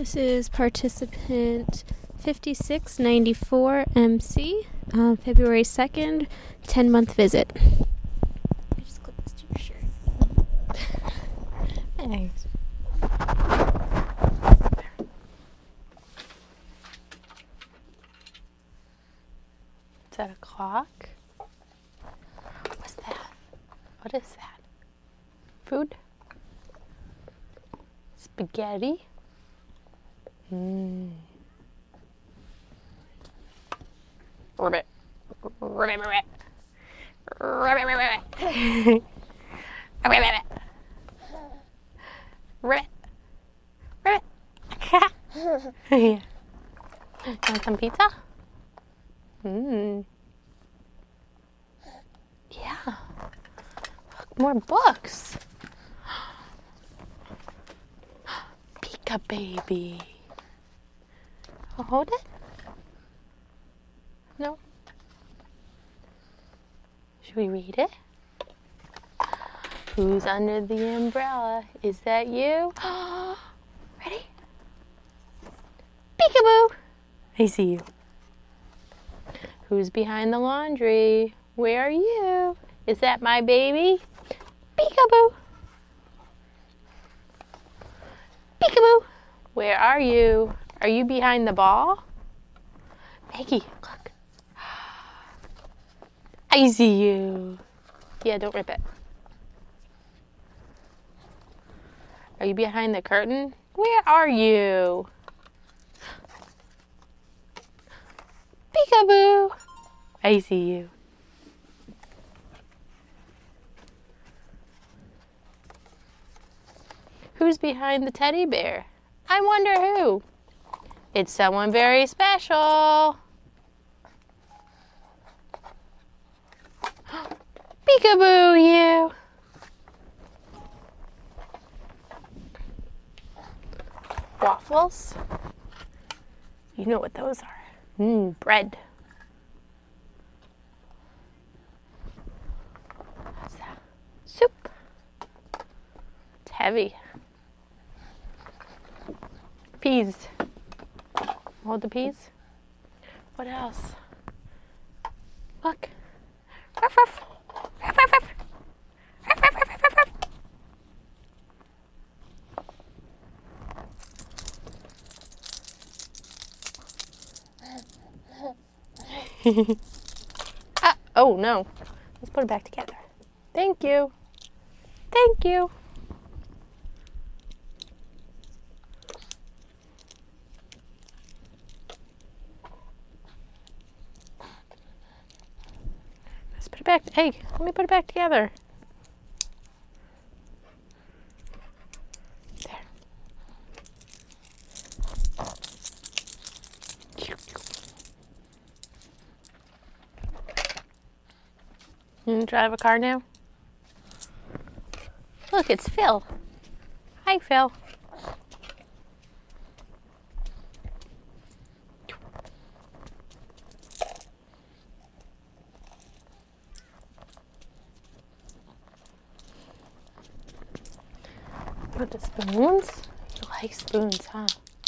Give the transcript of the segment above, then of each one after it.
This is participant 5694 MC, February 2nd, 10-month visit. I just clip this to your shirt. Thanks. Is that a clock? What's that? What is that? Food? Spaghetti? Ribbit. Ribbit, ribbit. Ribbit, ribbit. Ribbit, ribbit. Ribbit. Ribbit. Yeah. Want some pizza? Yeah. Look, more books. Pika baby. I'll hold it? No? Should we read it? Who's under the umbrella? Is that you? Ready? Peekaboo! I see you. Who's behind the laundry? Where are you? Is that my baby? Peekaboo! Peekaboo! Where are you? Are you behind the ball? Maggie, look. I see you. Yeah, don't rip it. Are you behind the curtain? Where are you? Peekaboo! I see you. Who's behind the teddy bear? I wonder who. It's someone very special. Peekaboo, you. Waffles? You know what those are. Bread. What's that? Soup. It's heavy. Peas. Hold the peas. What else? Look. Ruff, ruff. Ruff, ruff, ruff. Ruff, ruff, ruff, ruff, ruff. Oh no. Let's put it back together. Thank you. Thank you. Let's put it back. Hey, let me put it back together. There. You gonna drive a car now? Look, it's Phil. Hi, Phil. With the spoons? You like spoons, huh?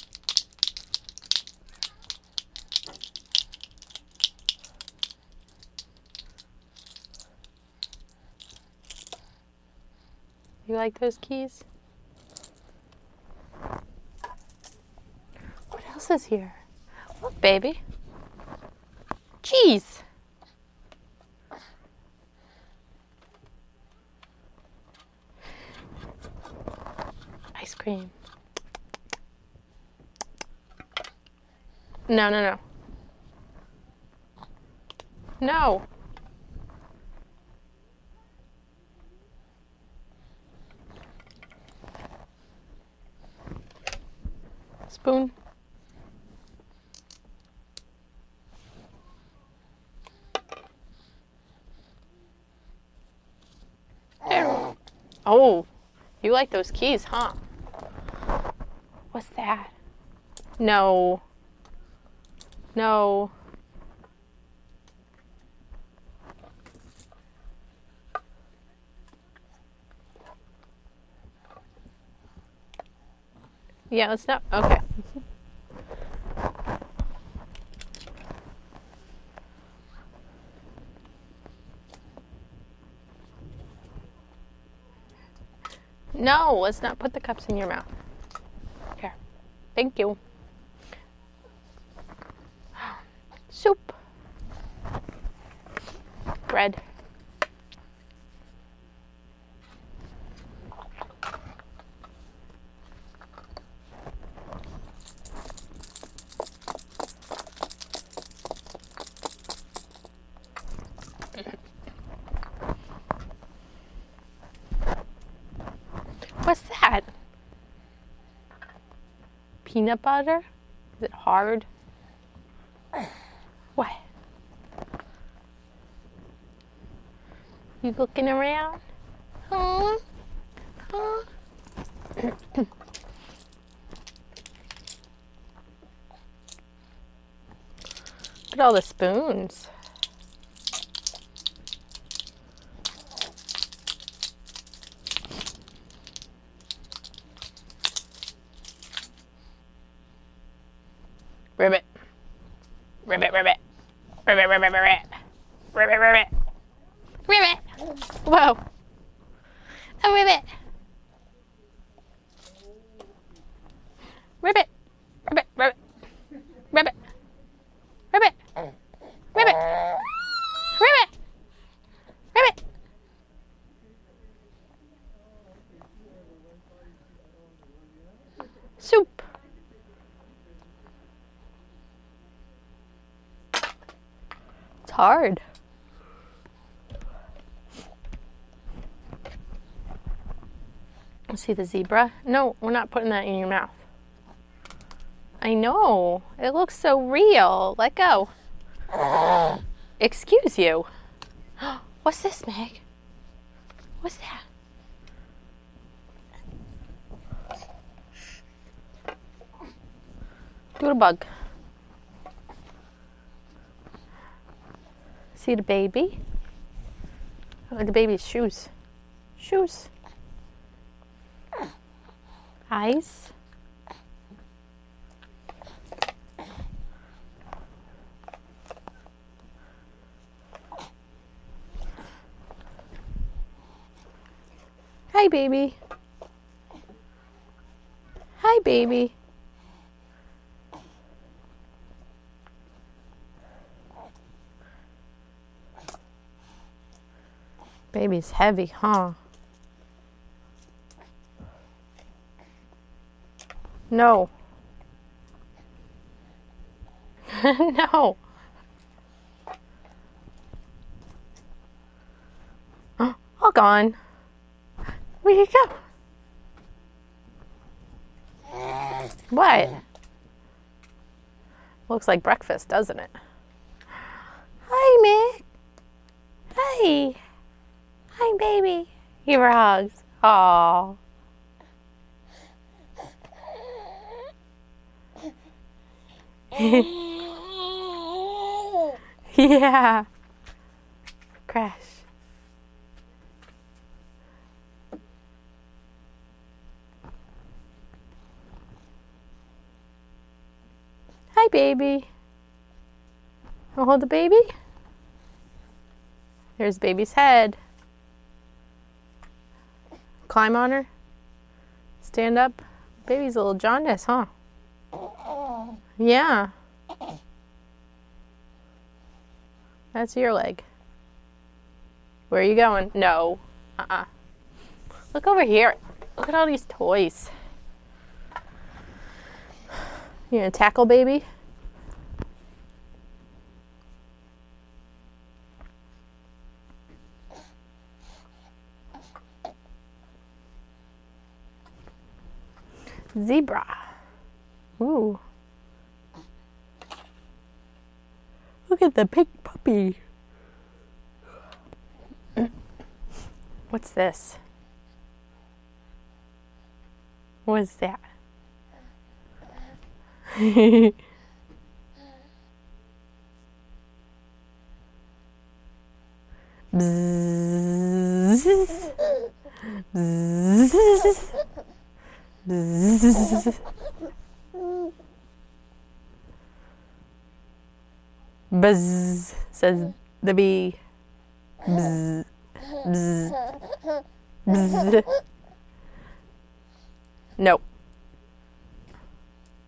You like those keys? What else is here? Look, baby. Cheese. Ice cream. No, no, no. No. Spoon. There. Oh, you like those keys, huh? What's that? No. No. Yeah, let's not. Okay. No, let's not put the cups in your mouth. Here. Thank you. Soup. Bread. What's that? Peanut butter? Is it hard? What? You looking around? Huh? Huh? Look at all the spoons. Ribbit. Ribbit, ribbit. Ribbit, ribbit, ribbit. Ribbit, ribbit. Ribbit. Whoa. A ribbit. Ribbit. Ribbit, ribbit. Ribbit. Ribbit. Ribbit. Ribbit. Ribbit. Soup. It's hard. See the zebra? No, we're not putting that in your mouth. I know. It looks so real. Let go. Excuse you. What's this, Meg? What's that? Doodlebug. See the baby? Oh, the baby's shoes. Shoes. Eyes. Hi, baby. Hi, baby. Baby's heavy, huh? No. No. All gone. Where'd you go? What? Looks like breakfast, doesn't it? Hi, Mick. Hi. Hi, baby. Give her hugs. Aww. Yeah. Crash. Hi, baby. Wanna hold the baby? There's baby's head. Climb on her. Stand up. Baby's a little jaundiced, huh? Yeah. That's your leg. Where are you going? No. Look over here. Look at all these toys. You gonna tackle baby? Zebra. Ooh. Look at the pink puppy. What's this? What is that? Bzzz. Bzzz. Bzzz. Buzz, says the bee. Bzz, bzz, bzz. No.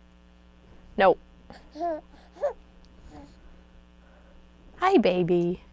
No. Hi, baby.